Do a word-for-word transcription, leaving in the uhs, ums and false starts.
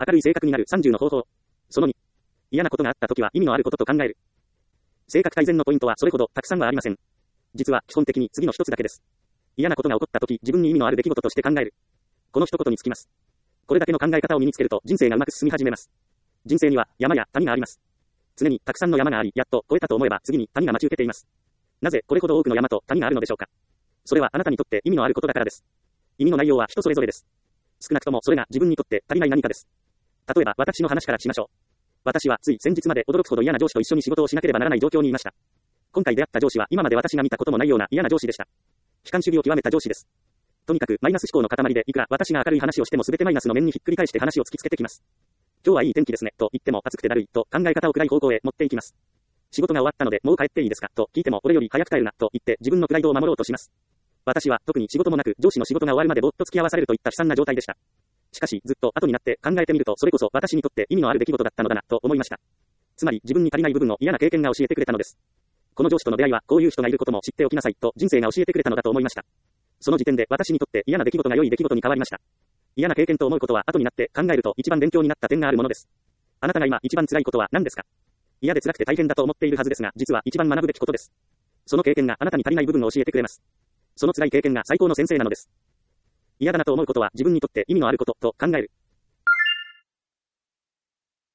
明るい性格になるさんじゅうの方法。そのに、嫌なことがあったときは意味のあることと考える。性格改善のポイントはそれほどたくさんはありません。実は基本的に次の一つだけです。嫌なことが起こったとき自分に意味のある出来事として考える。この一言につきます。これだけの考え方を身につけると人生がうまく進み始めます。人生には山や谷があります。常にたくさんの山があり、やっと越えたと思えば次に谷が待ち受けています。なぜこれほど多くの山と谷があるのでしょうか。それはあなたにとって意味のあることだからです。意味の内容は人それぞれです。少なくともそれが自分にとって足りない何かです。例えば私の話からしましょう。私はつい先日まで驚くほど嫌な上司と一緒に仕事をしなければならない状況にいました。今回出会った上司は今まで私が見たこともないような嫌な上司でした。悲観主義を極めた上司です。とにかくマイナス思考の塊で、いくら私が明るい話をしても全てマイナスの面にひっくり返して話を突きつけてきます。今日はいい天気ですねと言っても暑くてだるいと考え方を暗い方向へ持っていきます。仕事が終わったのでもう帰っていいですかと聞いても俺より早く帰るなと言って自分のプライドを守ろうとします。私は特に仕事もなく上司の仕事が終わるまでぼっと付き合わされるといった悲惨な状態でした。しかしずっと後になって考えてみるとそれこそ私にとって意味のある出来事だったのだなと思いました。つまり自分に足りない部分の嫌な経験が教えてくれたのです。この上司との出会いはこういう人がいることも知っておきなさいと人生が教えてくれたのだと思いました。その時点で私にとって嫌な出来事が良い出来事に変わりました。嫌な経験と思うことは後になって考えると一番勉強になった点があるものです。あなたが今一番辛いことは何ですか。嫌で辛くて大変だと思っているはずですが、実は一番学ぶべきことです。その経験があなたに足りない部分を教えてくれます。その辛い経験が最高の先生なのです。嫌だなと思うことは自分にとって意味のあることと考える。